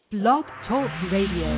Blog Talk Radio.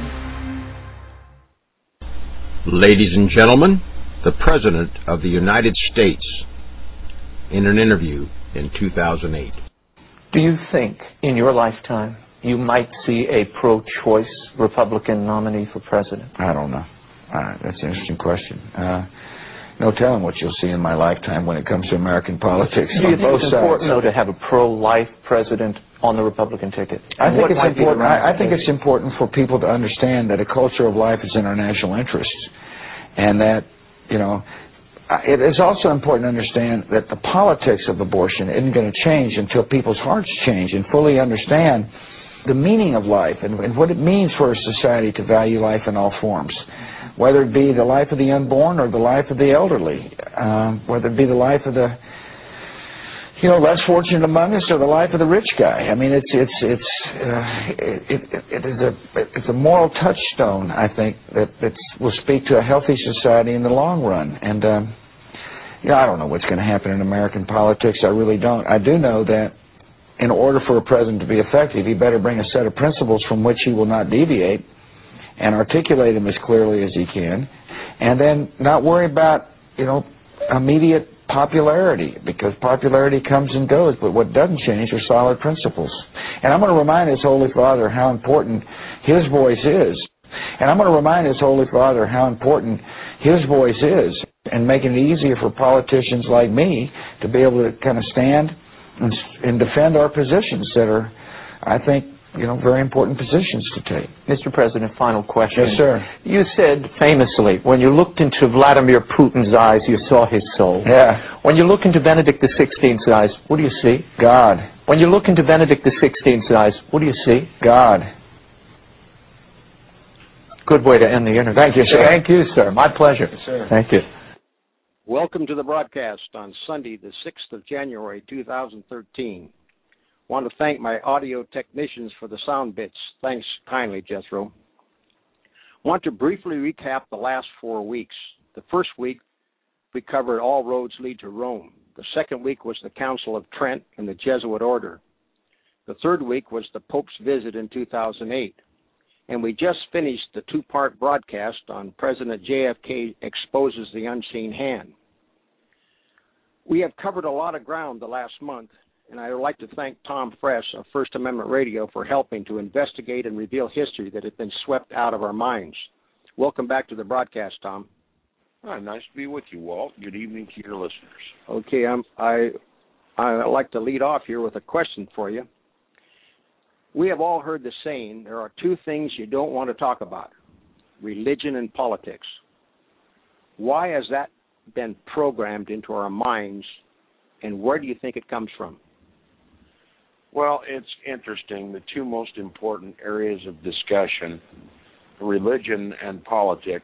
Ladies and gentlemen, the President of the United States in an interview in 2008. Do you think in your lifetime you might see a pro-choice Republican nominee for president? I don't know. That's an interesting question. No telling what you'll see in my lifetime when it comes to American politics. Do you think it's important, though, to have a pro-life president on the Republican ticket? I think it's important. I think it's important for people to understand that a culture of life is in our national interest, and that, it is also important to understand that the politics of abortion isn't going to change until people's hearts change and fully understand the meaning of life and what it means for a society to value life in all forms, whether it be the life of the unborn or the life of the elderly, whether it be the life of the less fortunate among us or the life of the rich guy. I mean, it's a moral touchstone, I think, that will speak to a healthy society in the long run. And I don't know what's going to happen in American politics. I really don't. I do know that in order for a president to be effective, he better bring a set of principles from which he will not deviate and articulate them as clearly as he can, and then not worry about, immediate popularity, because popularity comes and goes, but what doesn't change are solid principles. And I'm going to remind his Holy Father how important his voice is. And I'm going to remind his Holy Father how important his voice is, and making it easier for politicians like me to be able to kind of stand and defend our positions that are, I think, very important positions to take. Mr. President, final question. Yes, sir. You said famously, when you looked into Vladimir Putin's eyes, you saw his soul. Yeah. When you look into Benedict XVI's eyes, what do you see? God. When you look into Benedict XVI's eyes, what do you see? God. Good way to end the interview. Thank you, sir. Thank you, sir. My pleasure. Yes, sir. Thank you. Welcome to the broadcast on Sunday, the 6th of January, 2013. I want to thank my audio technicians for the sound bits. Thanks kindly, Jethro. I want to briefly recap the last 4 weeks. The first week, we covered All Roads Lead to Rome. The second week was the Council of Trent and the Jesuit Order. The third week was the Pope's visit in 2008. And we just finished the two-part broadcast on President JFK exposes the unseen hand. We have covered a lot of ground the last month, and I would like to thank Tom Fresh of First Amendment Radio for helping to investigate and reveal history that had been swept out of our minds. Welcome back to the broadcast, Tom. Hi, nice to be with you, Walt. Good evening to your listeners. Okay, I'd like to lead off here with a question for you. We have all heard the saying, there are two things you don't want to talk about, religion and politics. Why has that been programmed into our minds, and where do you think it comes from? Well, it's interesting. The two most important areas of discussion, religion and politics,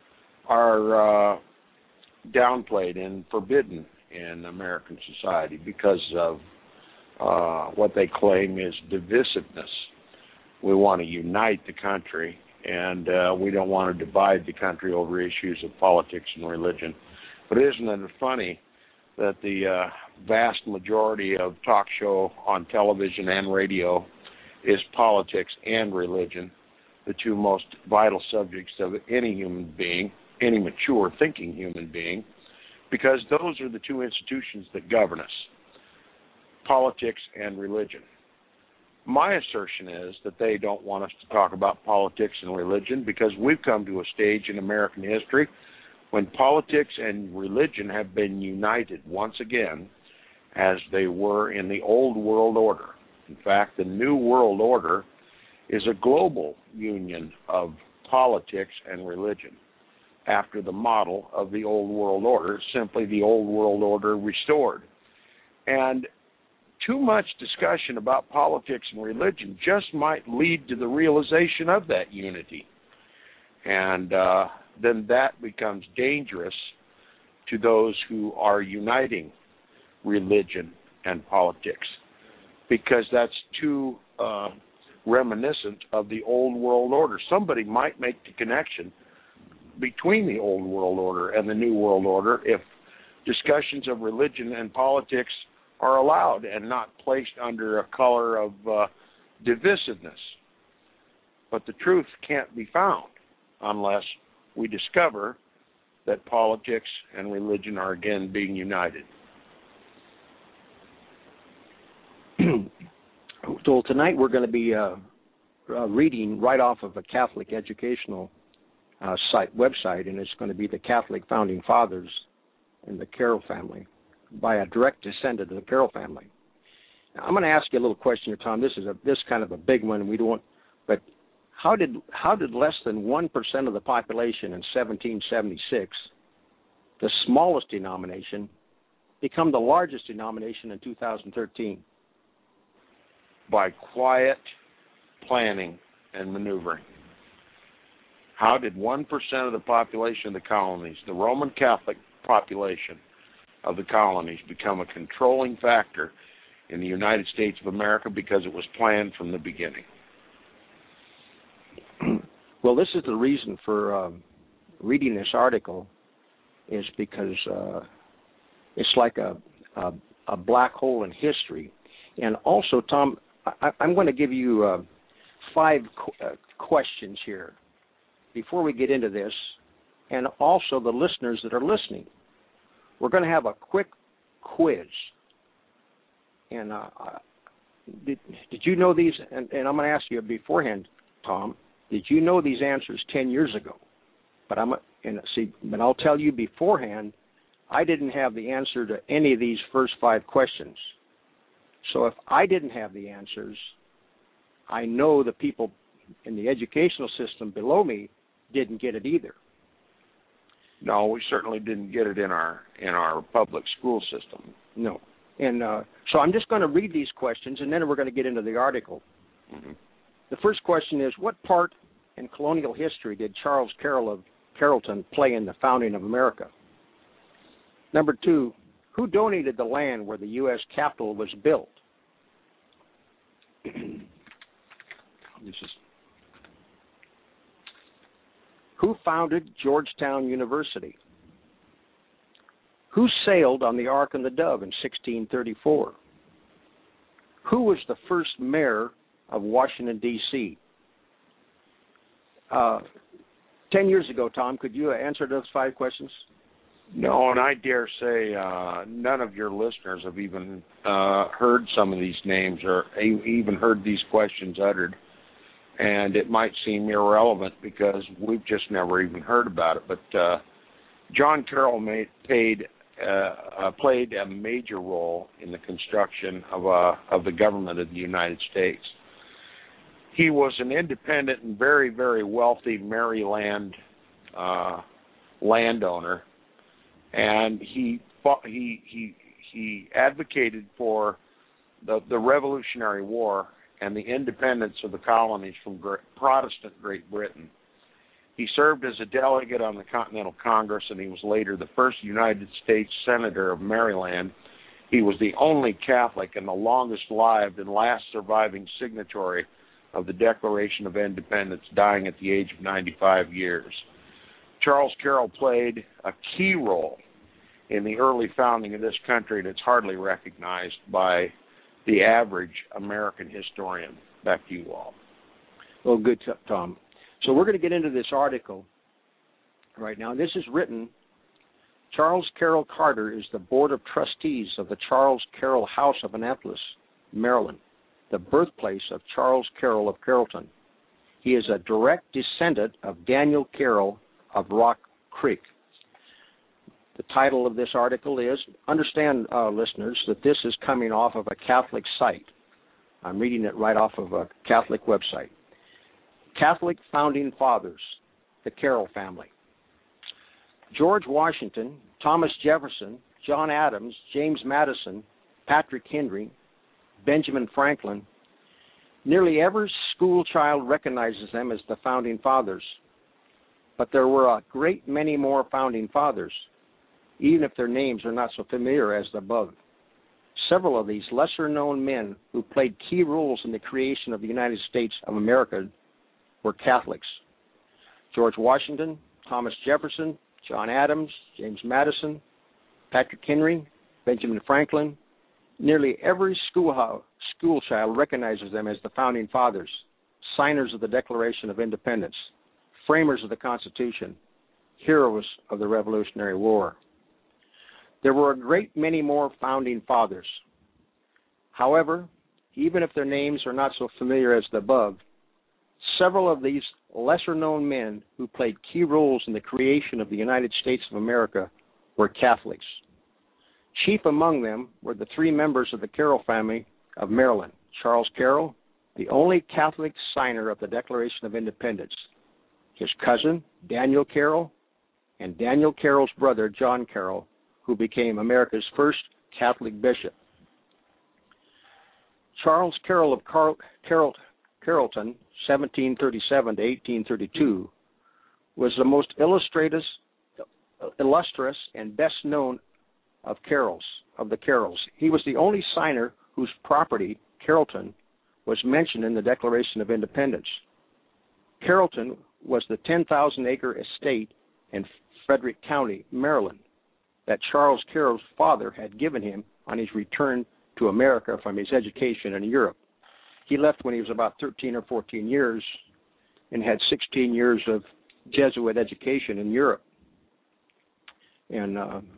are downplayed and forbidden in American society because of what they claim is divisiveness. We want to unite the country, and we don't want to divide the country over issues of politics and religion. But isn't it funny that the vast majority of talk show on television and radio is politics and religion, the two most vital subjects of any human being, any mature thinking human being, because those are the two institutions that govern us, politics and religion. My assertion is that they don't want us to talk about politics and religion because we've come to a stage in American history when politics and religion have been united once again as they were in the old world order. In fact, the new world order is a global union of politics and religion after the model of the old world order, simply the old world order restored. And too much discussion about politics and religion just might lead to the realization of that unity. And then that becomes dangerous to those who are uniting religion and politics, because that's too reminiscent of the old world order. Somebody might make the connection between the old world order and the new world order if discussions of religion and politics are allowed and not placed under a color of divisiveness. But the truth can't be found unless we discover that politics and religion are again being united. So tonight we're going to be reading right off of a Catholic educational website, and it's going to be the Catholic Founding Fathers and the Carroll family, by a direct descendant of the Carroll family. Now, I'm going to ask you a little question here, Tom. This is kind of a big one. But how did less than 1% of the population in 1776, the smallest denomination, become the largest denomination in 2013? By quiet planning and maneuvering. How did 1% of the population of the colonies, the Roman Catholic population of the colonies, become a controlling factor in the United States of America? Because it was planned from the beginning. Well, this is the reason for reading this article, is because it's like a black hole in history. And also, Tom, I'm going to give you 5 questions here before we get into this, and also the listeners that are listening. We're going to have a quick quiz. And did you know these? And I'm going to ask you beforehand, Tom, did you know these answers 10 years ago? But I'll tell you beforehand, I didn't have the answer to any of these first 5 questions. So if I didn't have the answers, I know the people in the educational system below me didn't get it either. No, we certainly didn't get it in our public school system. No. And so I'm just going to read these questions, and then we're going to get into the article. Mm-hmm. The first question is, what part in colonial history did Charles Carroll of Carrollton play in the founding of America? Number 2, who donated the land where the U.S. Capitol was built? Who founded Georgetown University? Who sailed on the Ark and the Dove in 1634? Who was the first mayor of Washington, D.C.? 10 years ago, Tom, could you answer those 5 questions? No, and I dare say none of your listeners have even heard some of these names or even heard these questions uttered. And it might seem irrelevant because we've just never even heard about it. But John Carroll played a major role in the construction of the government of the United States. He was an independent and very, very wealthy Maryland landowner, and he advocated for the Revolutionary War and the independence of the colonies from Protestant Great Britain. He served as a delegate on the Continental Congress, and he was later the first United States Senator of Maryland. He was the only Catholic and the longest-lived and last surviving signatory of the Declaration of Independence, dying at the age of 95 years. Charles Carroll played a key role in the early founding of this country, and it's hardly recognized by the average American historian. Back to you all. Well, good, Tom. So we're going to get into this article right now. This is written, Charles Carroll Carter is the Board of Trustees of the Charles Carroll House of Annapolis, Maryland, the birthplace of Charles Carroll of Carrollton. He is a direct descendant of Daniel Carroll of Rock Creek. The title of this article is, understand, listeners, that this is coming off of a Catholic site. I'm reading it right off of a Catholic website. Catholic Founding Fathers, the Carroll family. George Washington, Thomas Jefferson, John Adams, James Madison, Patrick Henry, Benjamin Franklin. Nearly every school child recognizes them as the Founding Fathers. But there were a great many more Founding Fathers, even if their names are not so familiar as the above. Several of these lesser-known men who played key roles in the creation of the United States of America were Catholics. George Washington, Thomas Jefferson, John Adams, James Madison, Patrick Henry, Benjamin Franklin. Nearly every school child recognizes them as the Founding Fathers. signers of the Declaration of Independence, framers of the Constitution, heroes of the Revolutionary War. There were a great many more founding fathers. However, even if their names are not so familiar as the above, several of these lesser-known men who played key roles in the creation of the United States of America were Catholics. Chief among them were the three members of the Carroll family of Maryland: Charles Carroll, the only Catholic signer of the Declaration of Independence, his cousin, Daniel Carroll, and Daniel Carroll's brother, John Carroll, who became America's first Catholic bishop. Charles Carroll of Carrollton, 1737 to 1832, was the most illustrious and best known of the Carrolls. He was the only signer whose property, Carrollton, was mentioned in the Declaration of Independence. Carrollton was the 10,000-acre estate in Frederick County, Maryland, that Charles Carroll's father had given him on his return to America from his education in Europe. He left when he was about 13 or 14 years and had 16 years of Jesuit education in Europe. And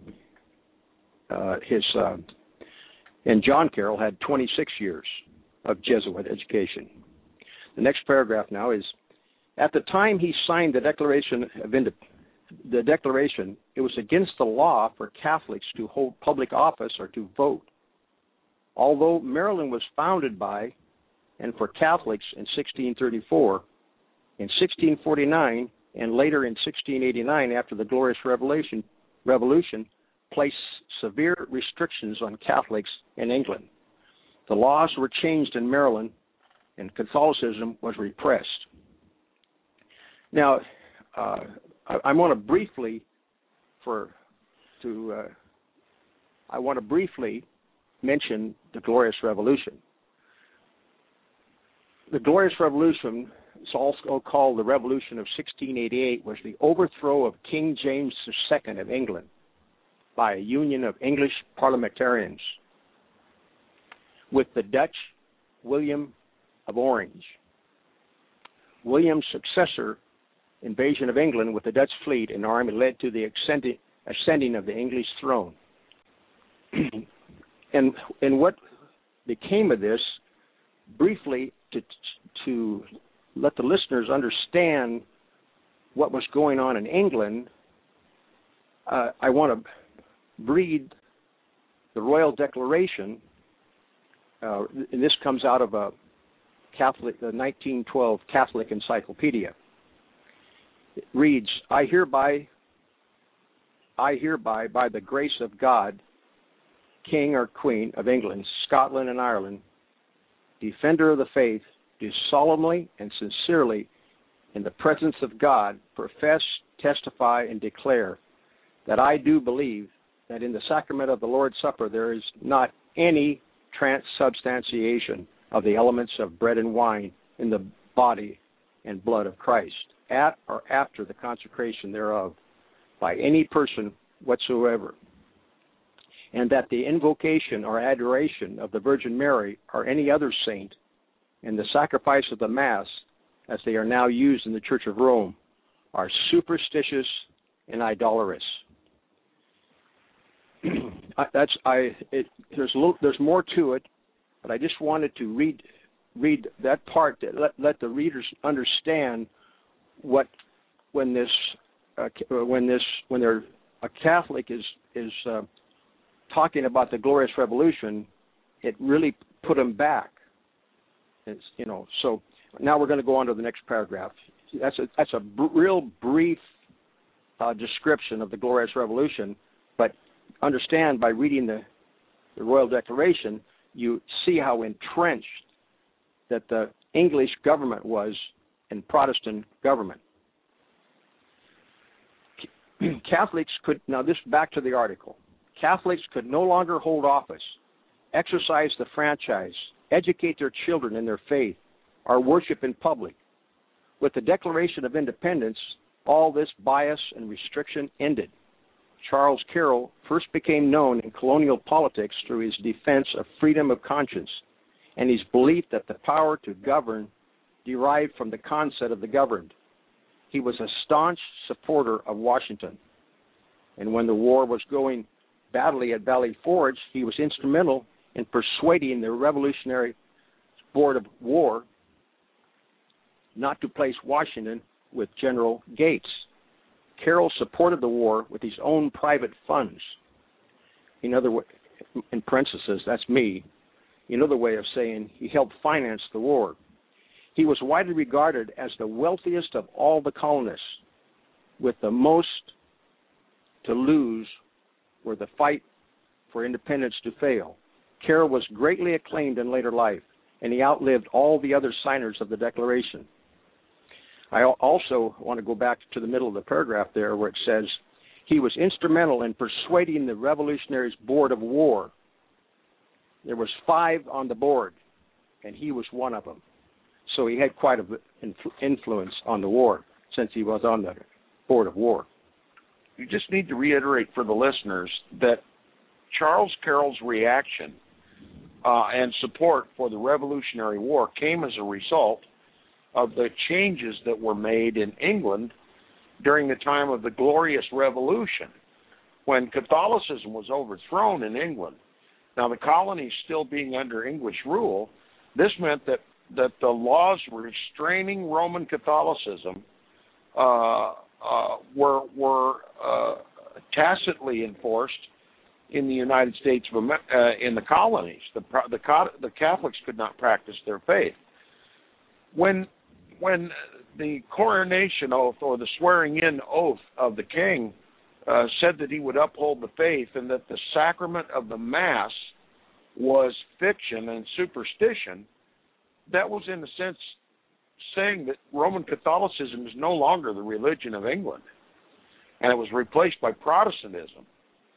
John Carroll had 26 years of Jesuit education. The next paragraph now is, at the time he signed the Declaration of the Declaration, it was against the law for Catholics to hold public office or to vote. Although Maryland was founded by and for Catholics in 1634, in 1649, and later in 1689 after the Glorious Revolution, placed severe restrictions on Catholics in England. The laws were changed in Maryland, and Catholicism was repressed. Now, I want to briefly mention the Glorious Revolution. The Glorious Revolution, it's also called the Revolution of 1688, was the overthrow of King James II of England by a union of English parliamentarians with the Dutch William of Orange. William's successor invasion of England with the Dutch fleet and army led to the ascending of the English throne. and what became of this, briefly, to let the listeners understand what was going on in England, I want to read the Royal Declaration, and this comes out of the 1912 Catholic Encyclopedia. It reads, I hereby, by the grace of God, King or Queen of England, Scotland, and Ireland, defender of the faith, do solemnly and sincerely, in the presence of God, profess, testify, and declare that I do believe that in the sacrament of the Lord's Supper there is not any transubstantiation of the elements of bread and wine in the body and blood of Christ, at or after the consecration thereof, by any person whatsoever, and that the invocation or adoration of the Virgin Mary or any other saint, and the sacrifice of the Mass, as they are now used in the Church of Rome, are superstitious and idolatrous. There's more to it, but I just wanted to read that part to let the readers understand what when a Catholic is talking about the Glorious Revolution, it really put them back. So now we're going to go on to the next paragraph. That's a real brief description of the Glorious Revolution, but understand by reading the Royal Declaration, you see how entrenched that the English government was in Protestant government. Catholics could, now this back to the article, Catholics could no longer hold office, exercise the franchise, educate their children in their faith, or worship in public. With the Declaration of Independence, all this bias and restriction ended. Charles Carroll first became known in colonial politics through his defense of freedom of conscience and his belief that the power to govern derived from the concept of the governed. He was a staunch supporter of Washington. And when the war was going badly at Valley Forge, he was instrumental in persuading the Revolutionary Board of War not to place Washington with General Gates. Carroll supported the war with his own private funds. In parentheses, that's me. Another way of saying he helped finance the war. He was widely regarded as the wealthiest of all the colonists, with the most to lose were the fight for independence to fail. Carroll was greatly acclaimed in later life, and he outlived all the other signers of the Declaration. I also want to go back to the middle of the paragraph there where it says, he was instrumental in persuading the Revolutionary Board of War. There was 5 on the board, and he was one of them. So he had quite an influence on the war since he was on the Board of War. You just need to reiterate for the listeners that Charles Carroll's reaction and support for the Revolutionary War came as a result of the changes that were made in England during the time of the Glorious Revolution, when Catholicism was overthrown in England. Now, the colonies still being under English rule, this meant that the laws restraining Roman Catholicism were tacitly enforced in the United States of in the colonies. The Catholics could not practice their faith. When the coronation oath or the swearing-in oath of the king said that he would uphold the faith and that the sacrament of the Mass was fiction and superstition, that was in a sense saying that Roman Catholicism is no longer the religion of England, and it was replaced by Protestantism.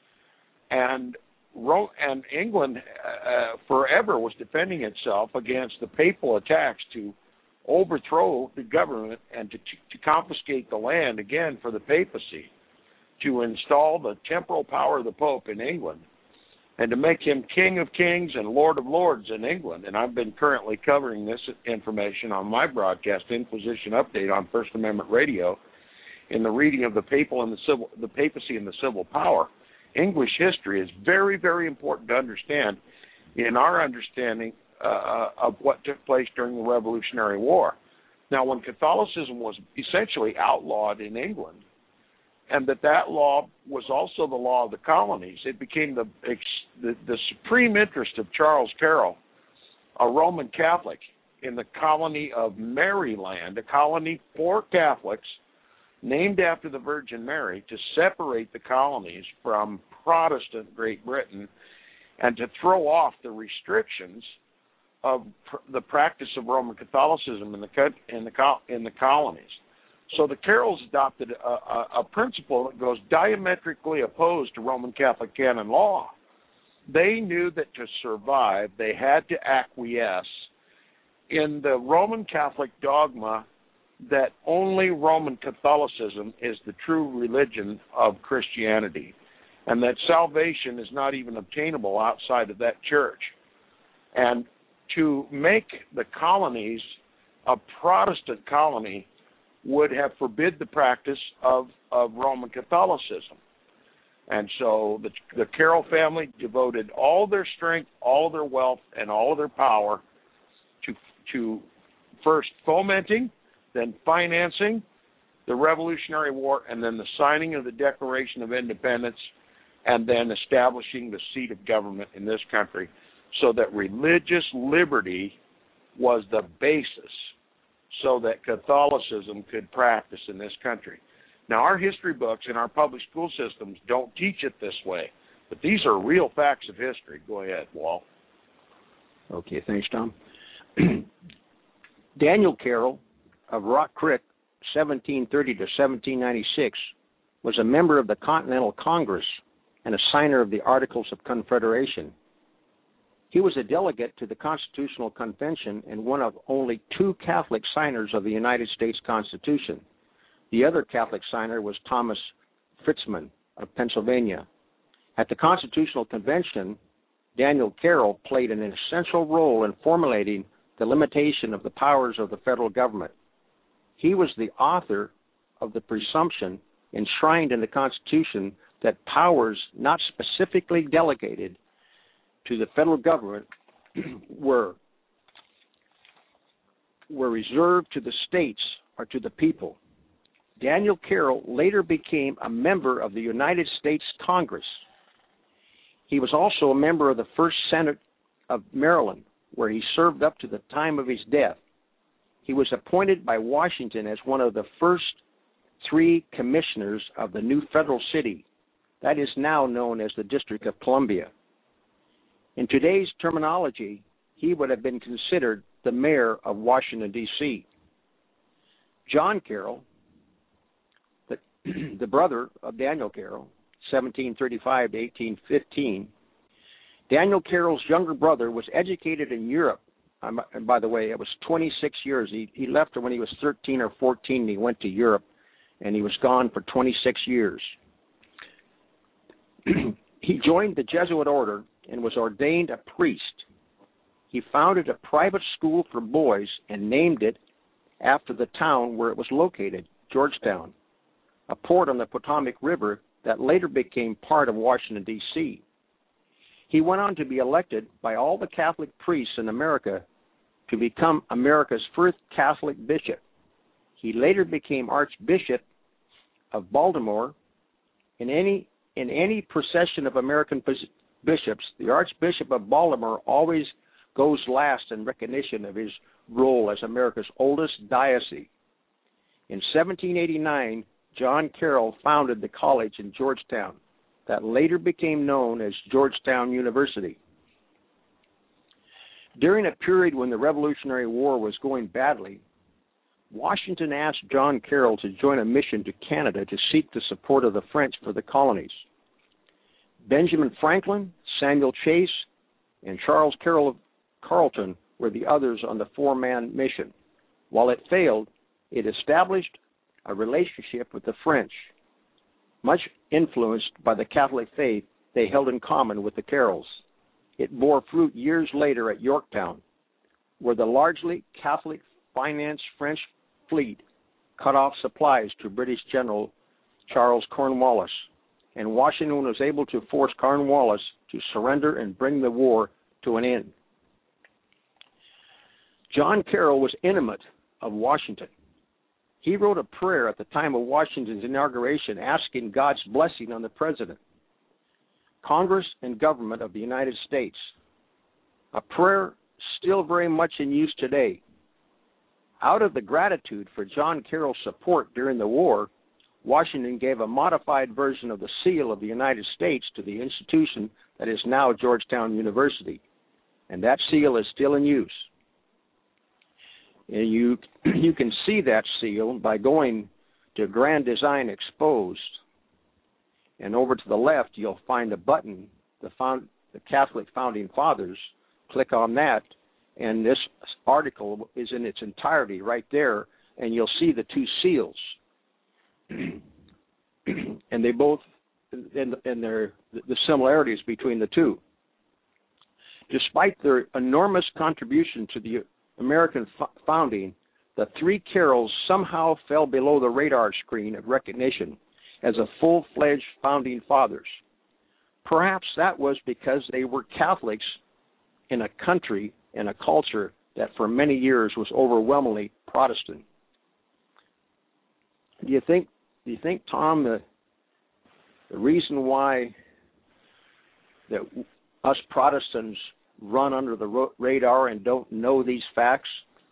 And England forever was defending itself against the papal attacks to overthrow the government and to confiscate the land again for the papacy, to install the temporal power of the Pope in England, and to make him King of Kings and Lord of Lords in England. And I've been currently covering this information on my broadcast, Inquisition Update, on First Amendment Radio, in the reading of the papacy and the civil power. English history is very, very important to understand in our understanding of what took place during the Revolutionary War. Now, when Catholicism was essentially outlawed in England, and that law was also the law of the colonies, it became the supreme interest of Charles Carroll, a Roman Catholic in the colony of Maryland, a colony for Catholics named after the Virgin Mary, to separate the colonies from Protestant Great Britain and to throw off the restrictions of the practice of Roman Catholicism in the colonies. So the Carrolls adopted a principle that goes diametrically opposed to Roman Catholic canon law. They knew that to survive, they had to acquiesce in the Roman Catholic dogma that only Roman Catholicism is the true religion of Christianity, and that salvation is not even obtainable outside of that church. And to make the colonies a Protestant colony would have forbid the practice of Roman Catholicism. And so the Carroll family devoted all their strength, all their wealth, and all of their power to first fomenting, then financing the Revolutionary War, and then the signing of the Declaration of Independence, and then establishing the seat of government in this country, so that religious liberty was the basis so that Catholicism could practice in this country. Now, our history books in our public school systems don't teach it this way, but these are real facts of history. Go ahead, Walt. Okay, thanks, Tom. Daniel Carroll of Rock Creek, 1730 to 1796, was a member of the Continental Congress and a signer of the Articles of Confederation. He was a delegate to the Constitutional Convention and one of only 2 Catholic signers of the United States Constitution. The other Catholic signer was Thomas Fritzman of Pennsylvania. At the Constitutional Convention, Daniel Carroll played an essential role in formulating the limitation of the powers of the federal government. He was the author of the presumption enshrined in the Constitution that powers not specifically delegated to the federal government were reserved to the states or to the people. Daniel Carroll later became a member of the United States Congress. He was also a member of the First Senate of Maryland, where he served up to the time of his death. He was appointed by Washington as one of the first 3 commissioners of the new federal city that is now known as the District of Columbia. In today's terminology, he would have been considered the mayor of Washington, D.C. John Carroll, the brother of Daniel Carroll, 1735 to 1815, Daniel Carroll's younger brother was educated in Europe. And by the way, it was 26 years. He left when he was 13 or 14, and he went to Europe, and he was gone for 26 years. He joined the Jesuit order and was ordained a priest. He founded a private school for boys and named it after the town where it was located, Georgetown, a port on the Potomac River that later became part of Washington, D.C. He went on to be elected by all the Catholic priests in America to become America's first Catholic bishop. He later became Archbishop of Baltimore. In any procession of American bishops, the Archbishop of Baltimore always goes last in recognition of his role as America's oldest diocese. In 1789, John Carroll founded the college in Georgetown that later became known as Georgetown University. During a period when the Revolutionary War was going badly, Washington asked John Carroll to join a mission to Canada to seek the support of the French for the colonies. Benjamin Franklin, Samuel Chase, and Charles Carleton were the others on the 4-man mission. While it failed, it established a relationship with the French, much influenced by the Catholic faith they held in common with the Carrolls. It bore fruit years later at Yorktown, where the largely Catholic financed French fleet cut off supplies to British General Charles Cornwallis, and Washington was able to force Cornwallis to surrender and bring the war to an end. John Carroll was intimate of Washington. He wrote a prayer at the time of Washington's inauguration asking God's blessing on the president, Congress, and government of the United States, a prayer still very much in use today. Out of the gratitude for John Carroll's support during the war, Washington gave a modified version of the seal of the United States to the institution that is now Georgetown University, and that seal is still in use. And you can see that seal by going to Grand Design Exposed, and over to the left you'll find a button, the Catholic Founding Fathers. Click on that, and this article is in its entirety right there, and you'll see the 2 seals. And they both, and the similarities between the 2. Despite their enormous contribution to the American founding, the 3 Carrolls somehow fell below the radar screen of recognition as a full-fledged founding fathers. Perhaps that was because they were Catholics in a country and a culture that for many years was overwhelmingly Protestant. Do you think, Tom, the reason why that us Protestants run under the radar and don't know these facts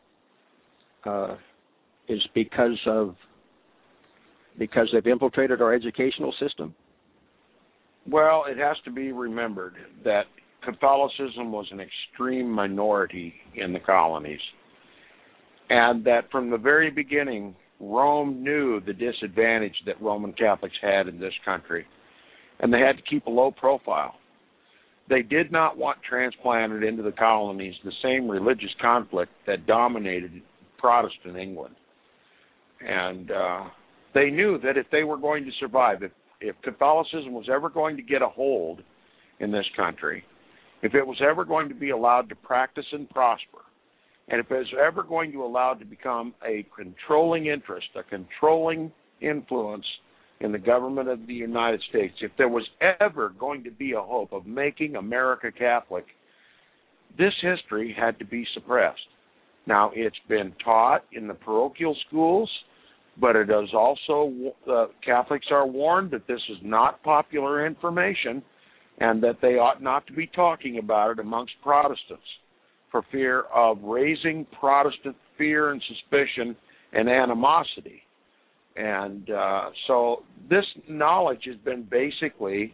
is because they've infiltrated our educational system? Well, it has to be remembered that Catholicism was an extreme minority in the colonies, and that from the very beginning, Rome knew the disadvantage that Roman Catholics had in this country, and they had to keep a low profile. They did not want transplanted into the colonies the same religious conflict that dominated Protestant England. And they knew that if they were going to survive, if Catholicism was ever going to get a hold in this country, if it was ever going to be allowed to practice and prosper, And if it's ever going to allow it to become a controlling interest, a controlling influence in the government of the United States, if there was ever going to be a hope of making America Catholic, this history had to be suppressed. Now, it's been taught in the parochial schools, but it is also, Catholics are warned that this is not popular information and that they ought not to be talking about it amongst Protestants for fear of raising Protestant fear and suspicion and animosity. And so this knowledge has been basically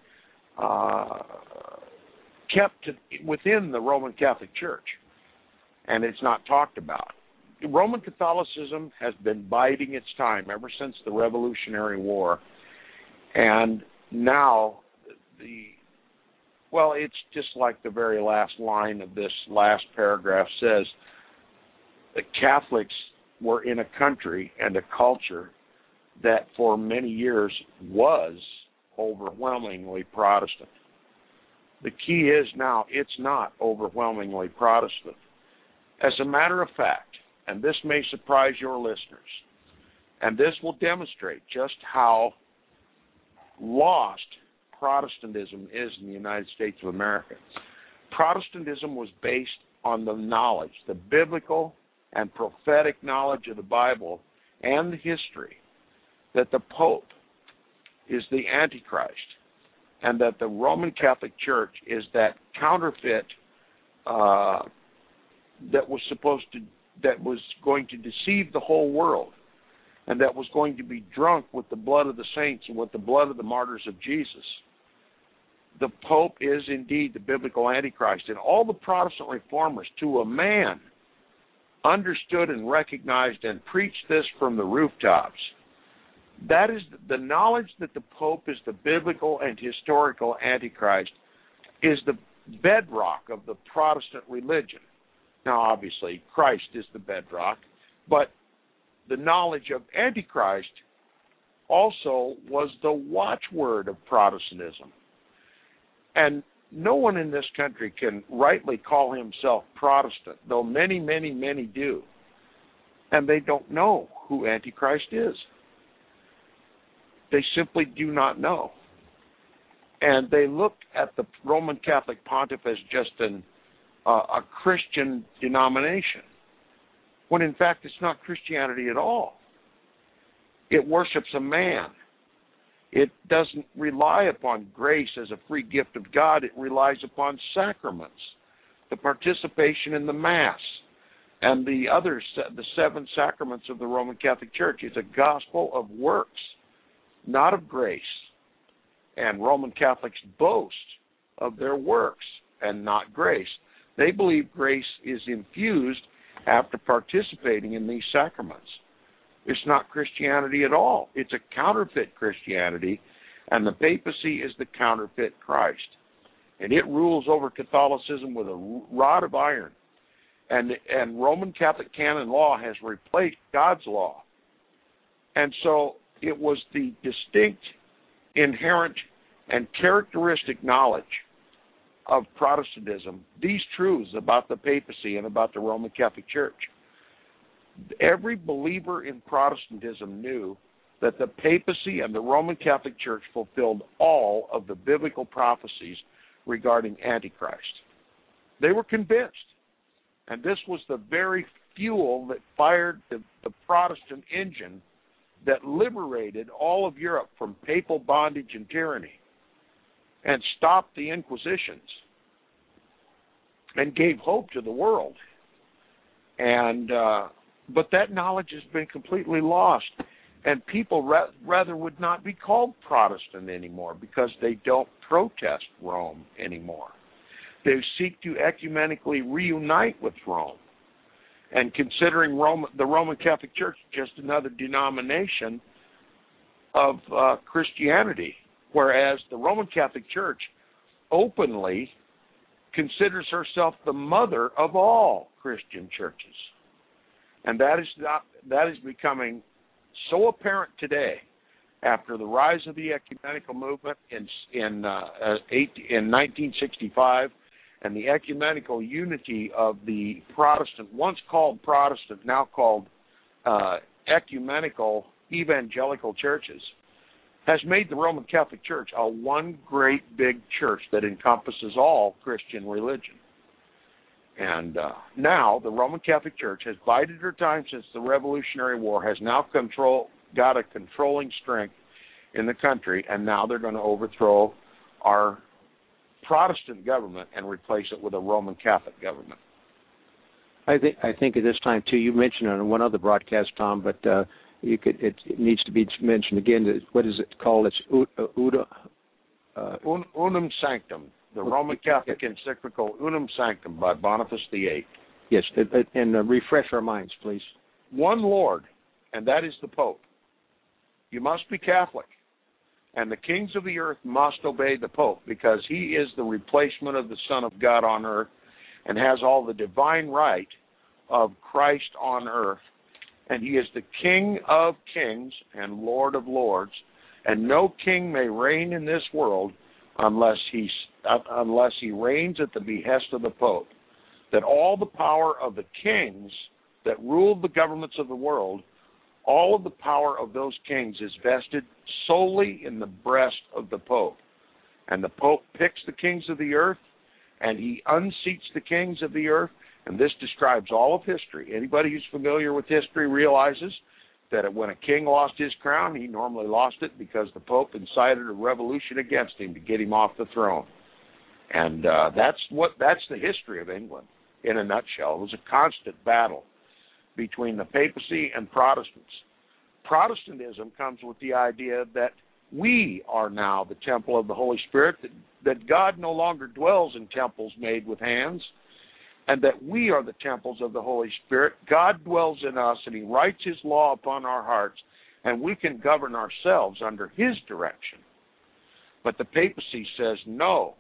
kept within the Roman Catholic Church, and it's not talked about. Roman Catholicism has been biding its time ever since the Revolutionary War, and now it's just like the very last line of this last paragraph says, the Catholics were in a country and a culture that for many years was overwhelmingly Protestant. The key is now it's not overwhelmingly Protestant. As a matter of fact, and this may surprise your listeners, and this will demonstrate just how lost Protestantism is in the United States of America. Protestantism was based on the knowledge, the biblical and prophetic knowledge of the Bible and the history, that the Pope is the Antichrist, and that the Roman Catholic Church is that counterfeit that was going to deceive the whole world, and that was going to be drunk with the blood of the saints and with the blood of the martyrs of Jesus. The Pope is indeed the biblical Antichrist, and all the Protestant reformers, to a man, understood and recognized and preached this from the rooftops. That is the knowledge that the Pope is the biblical and historical Antichrist is the bedrock of the Protestant religion. Now, obviously, Christ is the bedrock, but the knowledge of Antichrist also was the watchword of Protestantism. And no one in this country can rightly call himself Protestant, though many, many, many do. And they don't know who Antichrist is. They simply do not know. And they look at the Roman Catholic Pontiff as just a Christian denomination, when in fact it's not Christianity at all. It worships a man. It doesn't rely upon grace as a free gift of God. It relies upon sacraments, the participation in the Mass, and the 7 sacraments of the Roman Catholic Church. It's a gospel of works, not of grace. And Roman Catholics boast of their works and not grace. They believe grace is infused after participating in these sacraments. It's not Christianity at all. It's a counterfeit Christianity, and the papacy is the counterfeit Christ. And it rules over Catholicism with a rod of iron. And Roman Catholic canon law has replaced God's law. And so it was the distinct, inherent, and characteristic knowledge of Protestantism, these truths about the papacy and about the Roman Catholic Church. Every believer in Protestantism knew that the papacy and the Roman Catholic Church fulfilled all of the biblical prophecies regarding Antichrist. They were convinced. And this was the very fuel that fired the Protestant engine that liberated all of Europe from papal bondage and tyranny and stopped the Inquisitions and gave hope to the world. And but that knowledge has been completely lost, and people rather would not be called Protestant anymore because they don't protest Rome anymore. They seek to ecumenically reunite with Rome, and considering the Roman Catholic Church just another denomination of Christianity, whereas the Roman Catholic Church openly considers herself the mother of all Christian churches. And that is becoming so apparent today after the rise of the ecumenical movement in 1965 and the ecumenical unity of the Protestant, once called Protestant, now called ecumenical evangelical churches, has made the Roman Catholic Church a one great big church that encompasses all Christian religion. And now the Roman Catholic Church has bided her time since the Revolutionary War, has now got a controlling strength in the country, and now they're going to overthrow our Protestant government and replace it with a Roman Catholic government. I think at this time too. You mentioned it on one other broadcast, Tom, but it needs to be mentioned again. What is it called? It's Unum Sanctum, the Roman Catholic encyclical Unum Sanctum by Boniface VIII. Yes, and refresh our minds, please. One Lord, and that is the Pope. You must be Catholic, and the kings of the earth must obey the Pope, because he is the replacement of the Son of God on earth and has all the divine right of Christ on earth. And he is the King of kings and Lord of lords, and no king may reign in this world unless he reigns at the behest of the Pope. That all the power of the kings that rule the governments of the world, all of the power of those kings is vested solely in the breast of the Pope. And the Pope picks the kings of the earth, and he unseats the kings of the earth, and this describes all of history. Anybody who's familiar with history realizes that when a king lost his crown, he normally lost it because the Pope incited a revolution against him to get him off the throne. And that's the history of England in a nutshell. It was a constant battle between the papacy and Protestants. Protestantism comes with the idea that we are now the temple of the Holy Spirit, that God no longer dwells in temples made with hands, and that we are the temples of the Holy Spirit. God dwells in us, and he writes his law upon our hearts, and we can govern ourselves under his direction. But the papacy says, no,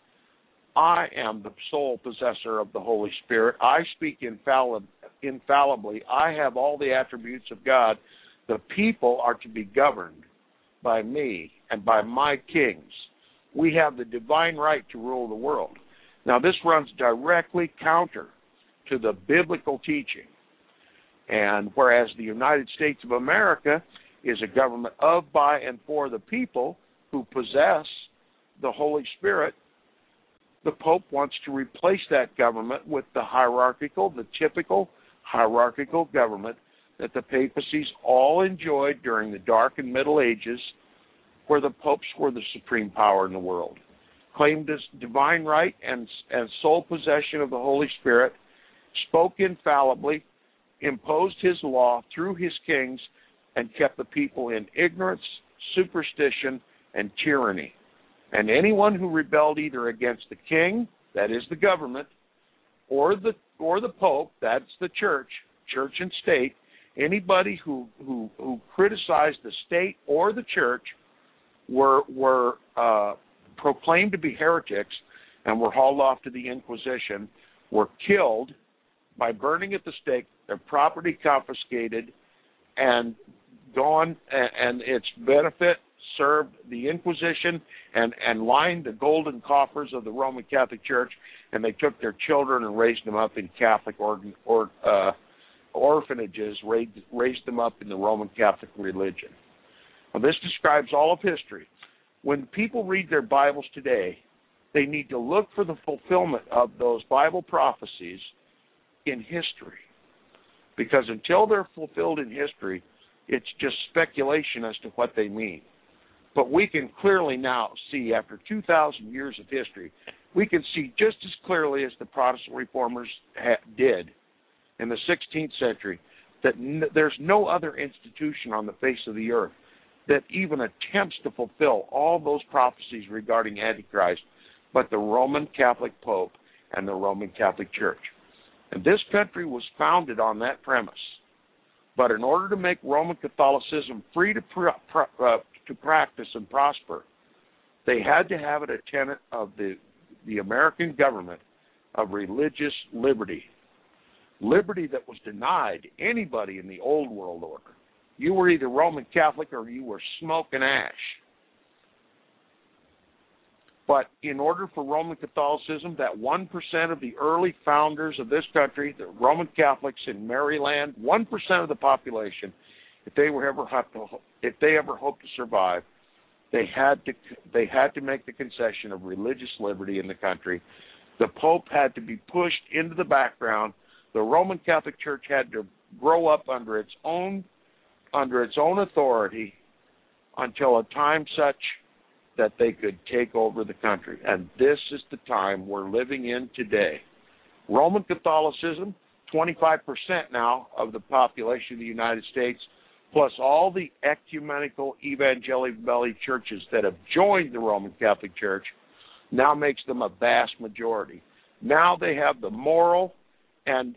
I am the sole possessor of the Holy Spirit. I speak infallibly. I have all the attributes of God. The people are to be governed by me and by my kings. We have the divine right to rule the world. Now, this runs directly counter to the biblical teaching. And whereas the United States of America is a government of, by, and for the people who possess the Holy Spirit, the Pope wants to replace that government with the typical hierarchical government that the papacies all enjoyed during the Dark and Middle Ages, where the popes were the supreme power in the world, claimed his divine right and sole possession of the Holy Spirit, spoke infallibly, imposed his law through his kings, and kept the people in ignorance, superstition, and tyranny. And anyone who rebelled either against the king, that is the government, or the Pope, that's the church and state, anybody who criticized the state or the church were proclaimed to be heretics and were hauled off to the Inquisition, were killed by burning at the stake, their property confiscated, and gone, and its benefit served the Inquisition and lined the golden coffers of the Roman Catholic Church, and they took their children and raised them up in Catholic orphanages, raised them up in the Roman Catholic religion. Now, this describes all of history. When people read their Bibles today, they need to look for the fulfillment of those Bible prophecies in history. Because until they're fulfilled in history, it's just speculation as to what they mean. But we can clearly now see, after 2,000 years of history, we can see just as clearly as the Protestant reformers did in the 16th century that there's no other institution on the face of the earth that even attempts to fulfill all those prophecies regarding Antichrist but the Roman Catholic Pope and the Roman Catholic Church. And this country was founded on that premise. But in order to make Roman Catholicism free to practice and prosper, they had to have it a tenet of the American government of religious liberty. Liberty that was denied anybody in the old world order. You were either Roman Catholic or you were smoke and ash. But in order for Roman Catholicism, that 1% of the early founders of this country, the Roman Catholics in Maryland, 1% of the population, if they ever hoped to survive, they had to make the concession of religious liberty in the country. The Pope had to be pushed into the background. The Roman Catholic Church had to grow up under its own authority until a time such that they could take over the country. And this is the time we're living in today. Roman Catholicism, 25% now of the population of the United States, plus all the ecumenical evangelical churches that have joined the Roman Catholic Church, now makes them a vast majority. Now they have the moral and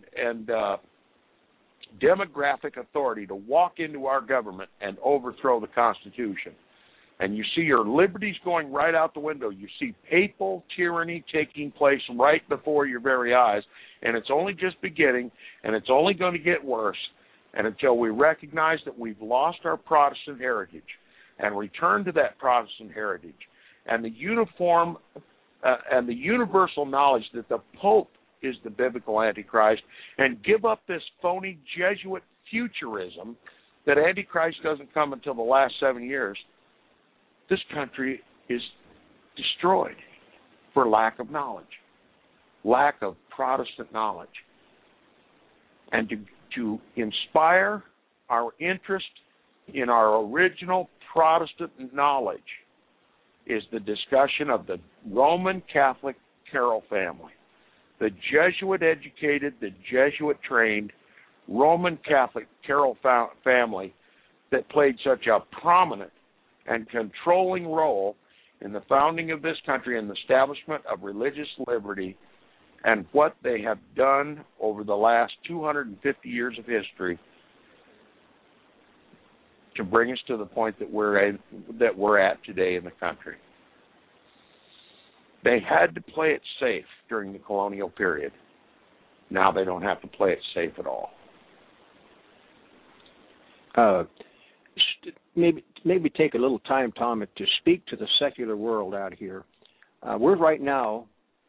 demographic authority to walk into our government and overthrow the Constitution. And you see your liberties going right out the window. You see papal tyranny taking place right before your very eyes, and it's only just beginning, and it's only going to get worse. And until we recognize that we've lost our Protestant heritage and return to that Protestant heritage and the uniform and the universal knowledge that the Pope is the biblical Antichrist, and give up this phony Jesuit futurism that Antichrist doesn't come until the last 7 years, this country is destroyed for lack of knowledge, lack of Protestant knowledge. And to inspire our interest in our original Protestant knowledge is the discussion of the Roman Catholic Carroll family, the Jesuit-educated, the Jesuit-trained Roman Catholic Carroll family that played such a prominent and controlling role in the founding of this country and the establishment of religious liberty, and what they have done over the last 250 years of history to bring us to the point that we're at today in the country. They had to play it safe during the colonial period. Now they don't have to play it safe at all. Maybe take a little time, Tom, to speak to the secular world out here. We're right now.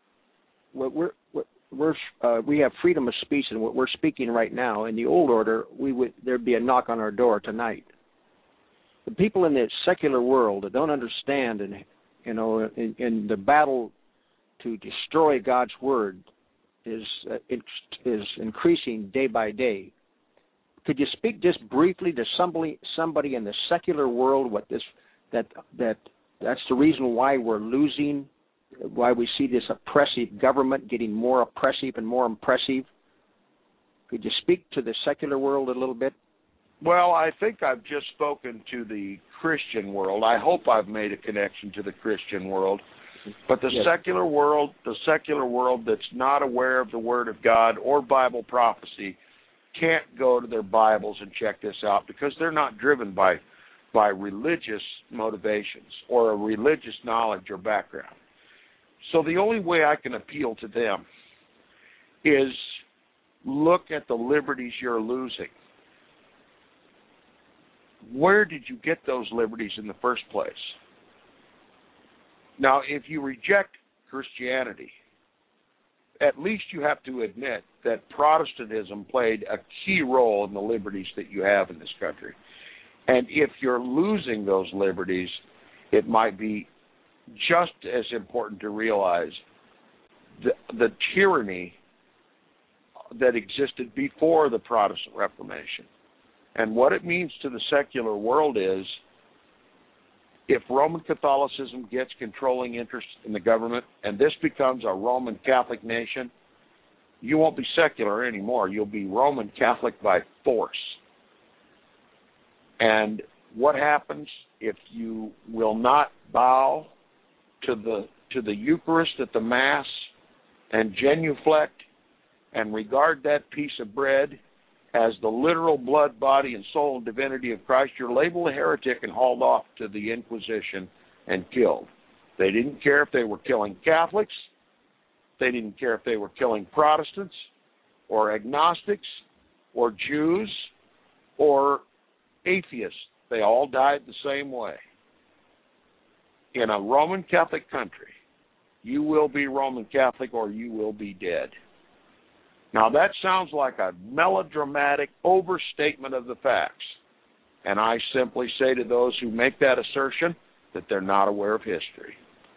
We have freedom of speech, and what we're speaking right now. In the old order, there'd be a knock on our door tonight. The people in the secular world that don't understand, and in the battle to destroy God's word is increasing day by day. Could you speak just briefly to somebody in the secular world that's the reason why we're losing, why we see this oppressive government getting more oppressive and more impressive? Could you speak to the secular world a little bit? Well, I think I've just spoken to the Christian world. I hope I've made a connection to the Christian world. But the secular world that's not aware of the Word of God or Bible prophecy can't go to their Bibles and check this out, because they're not driven by religious motivations or a religious knowledge or background. So the only way I can appeal to them is look at the liberties you're losing. Where did you get those liberties in the first place? Now, if you reject Christianity, at least you have to admit that Protestantism played a key role in the liberties that you have in this country. And if you're losing those liberties, it might be just as important to realize the tyranny that existed before the Protestant Reformation. And what it means to the secular world is, if Roman Catholicism gets controlling interest in the government and this becomes a Roman Catholic nation, you won't be secular anymore. You'll be Roman Catholic by force. And what happens if you will not bow to the Eucharist at the Mass and genuflect and regard that piece of bread as the literal blood, body, and soul and divinity of Christ? You're labeled a heretic and hauled off to the Inquisition and killed. They didn't care if they were killing Catholics. They didn't care if they were killing Protestants or agnostics or Jews or atheists. They all died the same way. in a Roman Catholic country, you will be Roman Catholic or you will be dead. Now, that sounds like a melodramatic overstatement of the facts. And I simply say to those who make that assertion that they're not aware of history.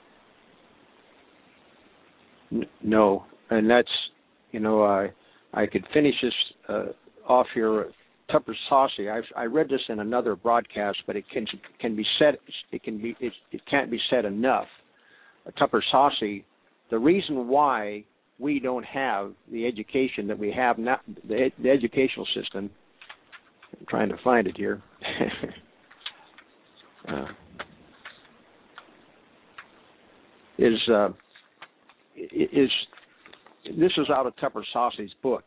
No, and that's, I could finish this off here. Tupper Saucy. I read this in another broadcast, but it can be said. It can't be said enough. Tupper Saucy. The reason why we don't have the education that we have now, the educational system. I'm trying to find it here. This is out of Tupper Saucy's book.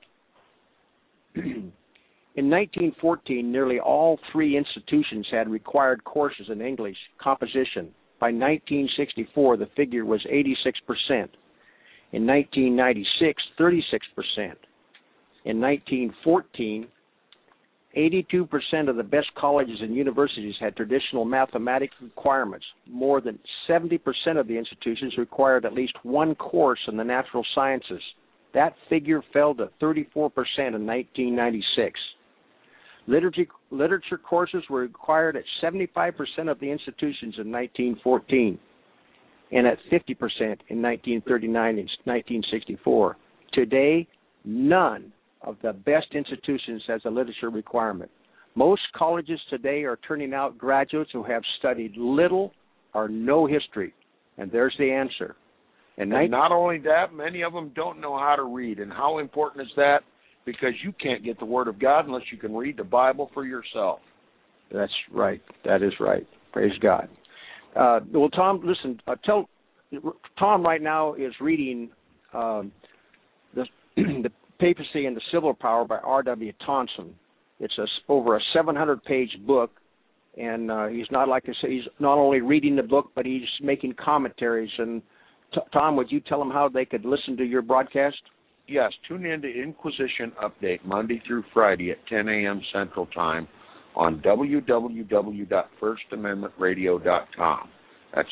In 1914, nearly all three institutions had required courses in English composition. By 1964, the figure was 86%. In 1996, 36%. In 1914, 82% of the best colleges and universities had traditional mathematics requirements. More than 70% of the institutions required at least one course in the natural sciences. That figure fell to 34% in 1996. Literature courses were required at 75% of the institutions in 1914 and at 50% in 1939 and 1964. Today, none of the best institutions has a literature requirement. Most colleges today are turning out graduates who have studied little or no history, and there's the answer. And not only that, many of them don't know how to read. And how important is that? Because you can't get the Word of God unless you can read the Bible for yourself. That's right. That is right. Praise God. Well, Tom, listen. Tom right now is reading the Papacy and the Civil Power by R.W. Thompson. It's over a 700-page book, and he's not, like I say, he's not only reading the book, but he's making commentaries. And Tom, would you tell them how they could listen to your broadcast? Yes, tune in to Inquisition Update Monday through Friday at 10 a.m. Central Time on www.firstamendmentradio.com. That's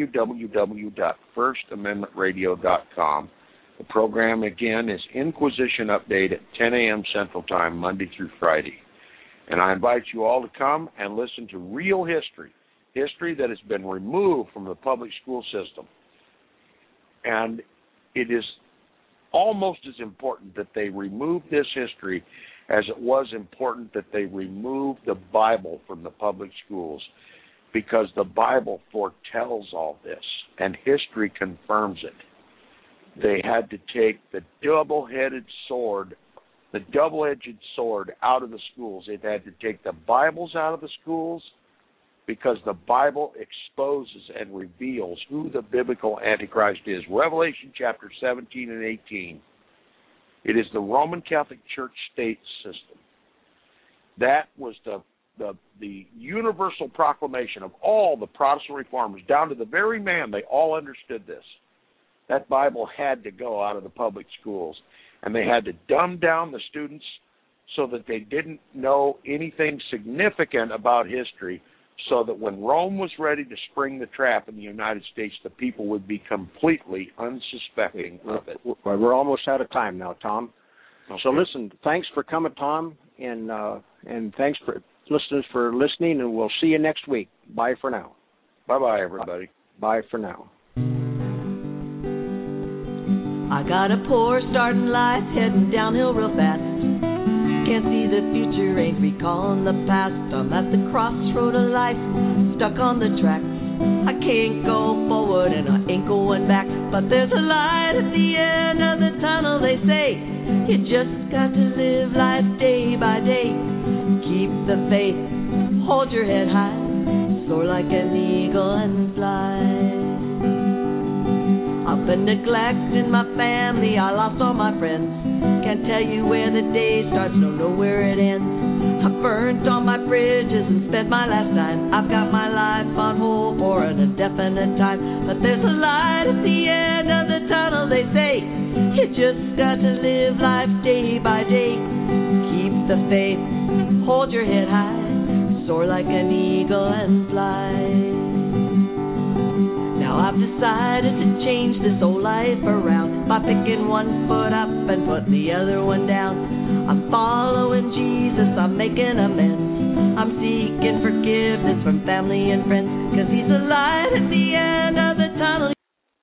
www.firstamendmentradio.com. The program, again, is Inquisition Update at 10 a.m. Central Time, Monday through Friday. And I invite you all to come and listen to real history that has been removed from the public school system. And it is almost as important that they remove this history as it was important that they remove the Bible from the public schools, because the Bible foretells all this, and history confirms it. They had to take the double-edged sword out of the schools. They had to take the Bibles out of the schools because the Bible exposes and reveals who the biblical Antichrist is. Revelation chapter 17 and 18. It is the Roman Catholic Church state system. That was the universal proclamation of all the Protestant reformers, down to the very man. They all understood this. That Bible had to go out of the public schools, and they had to dumb down the students so that they didn't know anything significant about history, so that when Rome was ready to spring the trap in the United States, the people would be completely unsuspecting of it. Well, we're almost out of time now, Tom. Okay. So listen, thanks for coming, Tom, and thanks for listeners for listening, and we'll see you next week. Bye for now. Bye-bye, everybody. Bye for now. I got a poor start in life, heading downhill real fast. Can't see the future, ain't recalling the past. I'm at the crossroad of life, stuck on the tracks. I can't go forward and I ain't going back, but there's a light at the end of the tunnel, they say. You just got to live life day by day. Keep the faith, hold your head high, soar like an eagle and fly. I've been neglecting my family, I lost all my friends. Can't tell you where the day starts, don't know where it ends. I've burnt all my bridges and spent my last dime. I've got my life on hold for an indefinite time. But there's a light at the end of the tunnel, they say. You just got to live life day by day. Keep the faith, hold your head high, soar like an eagle and fly. Now I've decided to change this old life around by picking one foot up and put the other one down. I'm following Jesus, I'm making amends. I'm seeking forgiveness from family and friends, 'cause he's the light